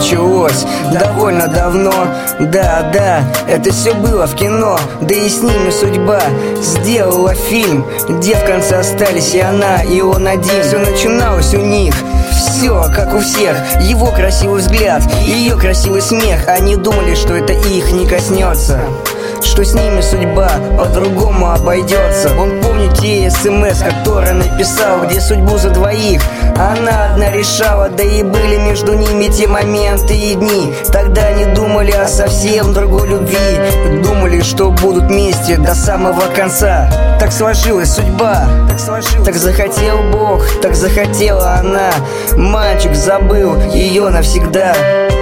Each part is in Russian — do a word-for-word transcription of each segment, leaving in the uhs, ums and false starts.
началось довольно давно. Да, да, это все было в кино. Да и с ними судьба сделала фильм, где в конце остались и она, и он один. Все начиналось у них, все как у всех. Его красивый взгляд, ее красивый смех. Они думали, что это их не коснется, что с ними судьба по-другому обойдется. Он помнит те смс, которые написал, где судьбу за двоих она одна решала. Да и были между ними те моменты и дни. Тогда они думали о совсем другой любви, думали, что будут вместе до самого конца. Так сложилась судьба, так сложилась. Так захотел Бог, так захотела она. Мальчик забыл ее навсегда.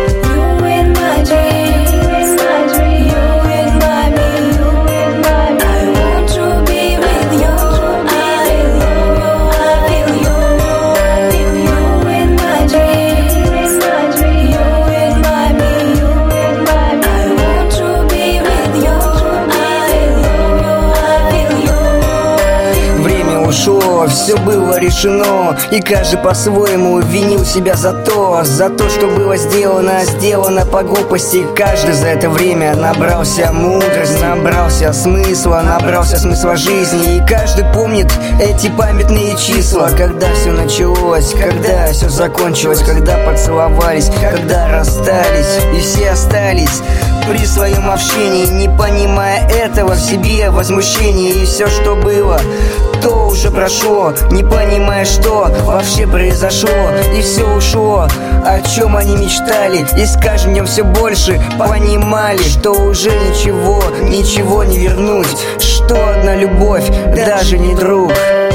Ушло, все было решено, и каждый по-своему винил себя за то, за то, что было сделано, сделано по глупости. Каждый за это время набрался мудрости, набрался смысла, набрался смысла жизни. И каждый помнит эти памятные числа, когда все началось, когда все закончилось, когда поцеловались, когда расстались, и все остались при своем общении, не понимая этого в себе возмущение. И все, что было, то уже прошло, не понимая, что вообще произошло. И все ушло, о чем они мечтали, и с каждым днем все больше понимали, что уже ничего, ничего не вернуть, что одна любовь даже не друг.